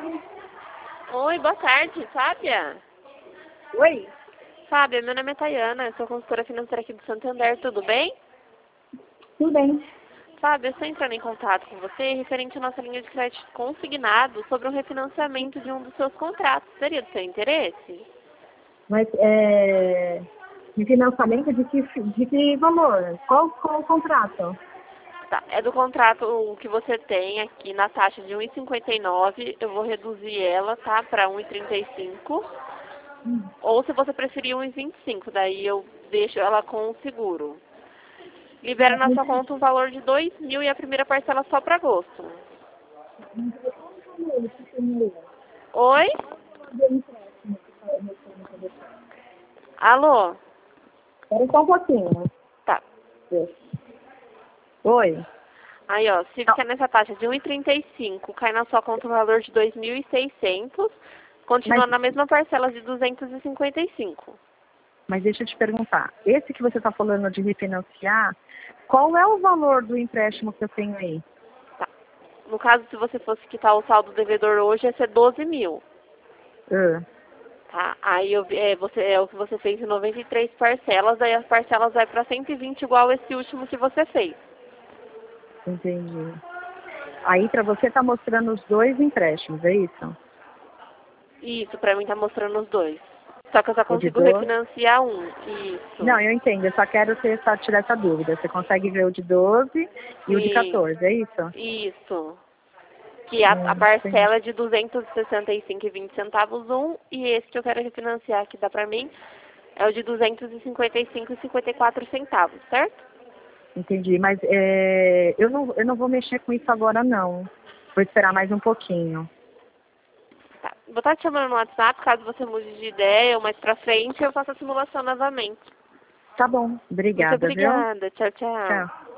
Oi, boa tarde, Fábia? Oi, Fábia, meu nome é Tayana, eu sou consultora financeira aqui do Santander, tudo bem? tudo bem. Fábia, eu estou entrando em contato com você referente à nossa linha de crédito consignado sobre um refinanciamento de um dos seus contratos. Seria do seu interesse? Mas de financiamento de que valor? Qual o contrato? Tá, é do contrato que você tem aqui na taxa de 1,59, eu vou reduzir ela, tá, para 1,35. Ou se você preferir 1,25, daí eu deixo ela com o seguro. Libera na sua conta um valor de 2.000 e a primeira parcela só para agosto. Oi? Alô? Espera só um pouquinho. Tá. Oi. Aí, ó, se ficar nessa taxa de 1,35, cai na sua conta um valor de 2.600, continua na mesma parcela de 255. Mas deixa eu te perguntar. Esse que você está falando de refinanciar, qual é o valor do empréstimo que eu tenho aí? Tá. No caso, se você fosse quitar o saldo devedor hoje, ia ser 12.000. Ah, Tá? Aí é o que você fez em 93 parcelas, aí as parcelas vai para 120 igual esse último que você fez. entendi. Aí para você tá mostrando os dois empréstimos, é isso? Isso, pra mim tá mostrando os dois. Só que eu só O de consigo 12? refinanciar um. Isso. Não, eu entendo, eu só quero tirar essa dúvida. Você consegue ver o de 12 e o de Sim. 14, é isso? Isso. Que a Entendi. parcela é de 265,20 centavos um, e esse que eu quero refinanciar que dá pra mim é o de 255,54 centavos, certo? Entendi, mas eu não vou mexer com isso agora não. Vou esperar mais um pouquinho. Tá. Vou estar te chamando no WhatsApp, caso você mude de ideia ou mais pra frente, eu faço a simulação novamente. Tá bom, Muito obrigada, viu? obrigada. Tchau, tchau. Tchau.